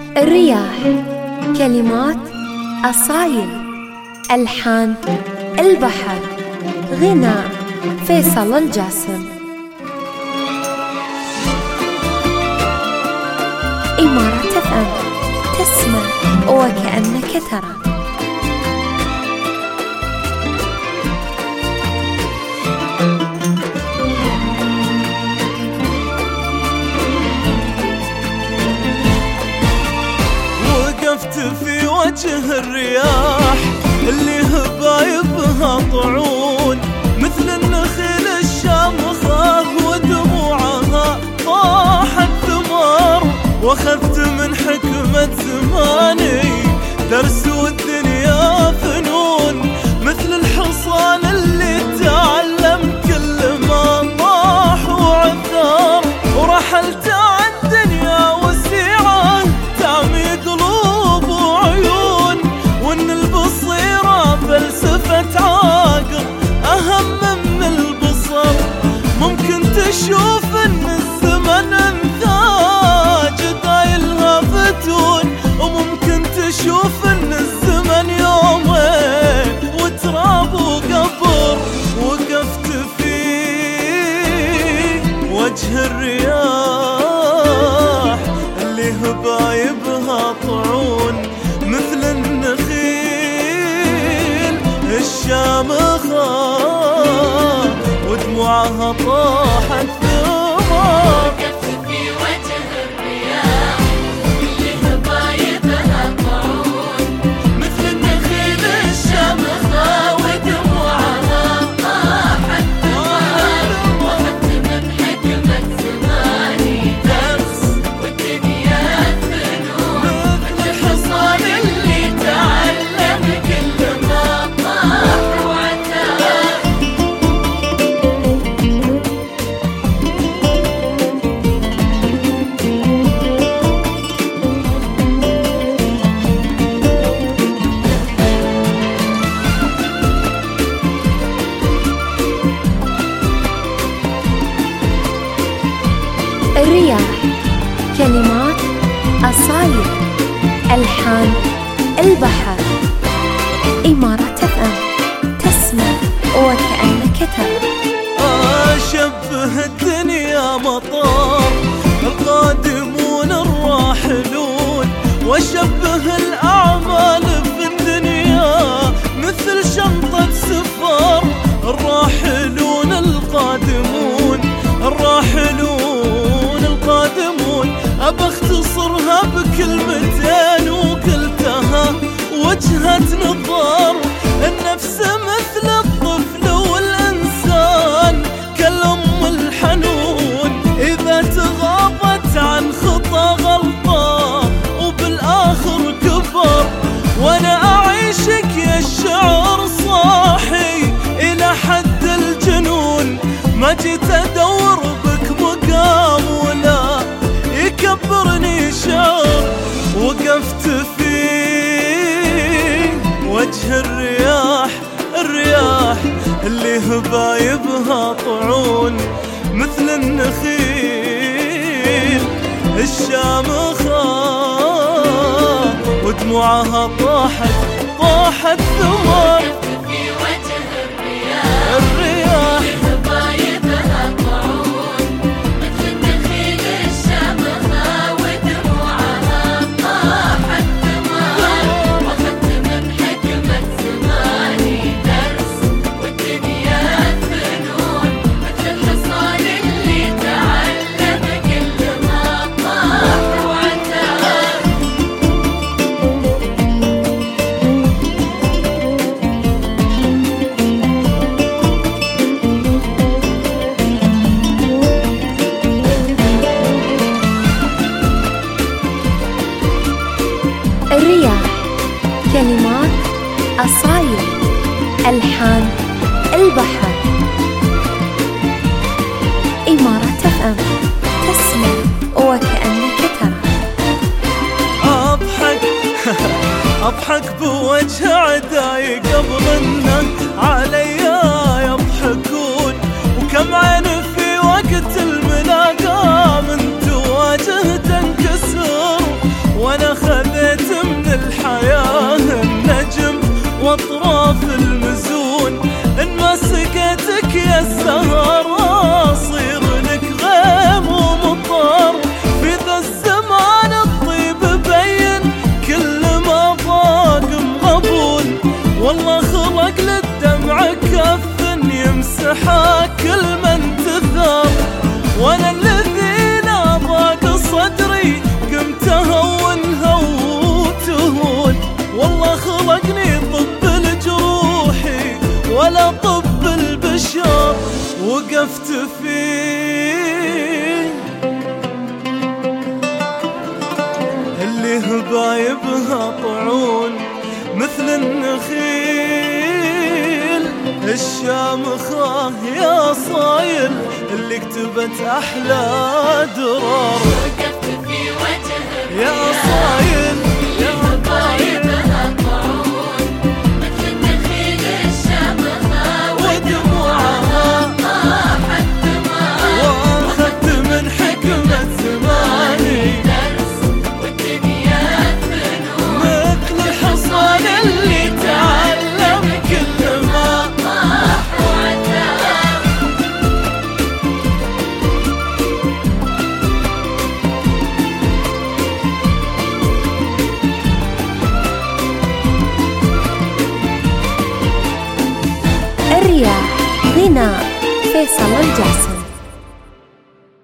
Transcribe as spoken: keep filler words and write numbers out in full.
الرياح. كلمات أصايل. ألحان البحر. غناء فيصل الجاسم. إمارة اف ام، تسمع وكأنك ترى. وقفت في وجه الرياح اللي هبايبها طعون، مثل النخيل الشامخة ودموعها طاحت ثمار. واخذت من حكمة زماني درس والدنيا فنون، مثل الحصان اللي تعلم كل ما طاح وعثار. ورحلت عن دنيا وسيعة تعمي قلوب وعيون، وان البصيرة فلسفة عاقل اهم من البصر. ممكن تشوف ان الزمن انتاج دايلها فتون، وممكن تشوف ان الزمن يومين وتراب وقبر. وقفت في وجه الرياح اللي هبايبها طعون، مثل النخيل الشامخة ودموعها طاحت ثمار. الرياح. كلمات أصايل. ألحان البحر. إمارة اف ام، تسمع وكأنك ترى. أشبه الدنيا مطار القادمون الراحلون، وأشبه الأعمال في الدنيا مثل شنطة سفر. الراحلون القادمون الراحلون القادمون، أبى اختصرها بكلمتين وقلتها وجهة نظر. النفس مثل الطفل والإنسان كالأم الحنون، إذا تغاضت عن خطى غلطة وبالآخر كبر. وأنا أعيشك يا الشعر صاحي إلى حد الجنون، ما جيت أدور بك مقام ولا يكبرني شعر. وقفت في وجه الرياح الرياح اللي هبايبها طعون، مثل النخيل الشامخة ودموعها طاحت طاحت ثمار. الرياح الرياح. كلمات أصايل. ألحان البحر. إمارة اف ام، تسمع وكأنك ترى. أضحك أضحك بوجه عداي قبل إنه عليا يضحكون، وكم عين في وقت الملاقاة من تواجه تنكسر. وأنا مسحة كل من تثار، وانا الذي ضاق صدري قمت اهونها وتهون. والله خلقني طب الجروحي ولا طب البشر، وقفت فيه اللي هبايبها طعون مثل النخيل الشامخة يا صايل اللي كتبت أحلى درار. وقفت في وجه يا صايل يا هبايبها طعون مثل النخيل الشامخة ودموعها طاحت دماء. واخذت من حكمة زماني درس والدنيا فنون مثل الحصان اللي تعلم كل ما طاح وعدى. الرياح غناء فيصل الجاسم.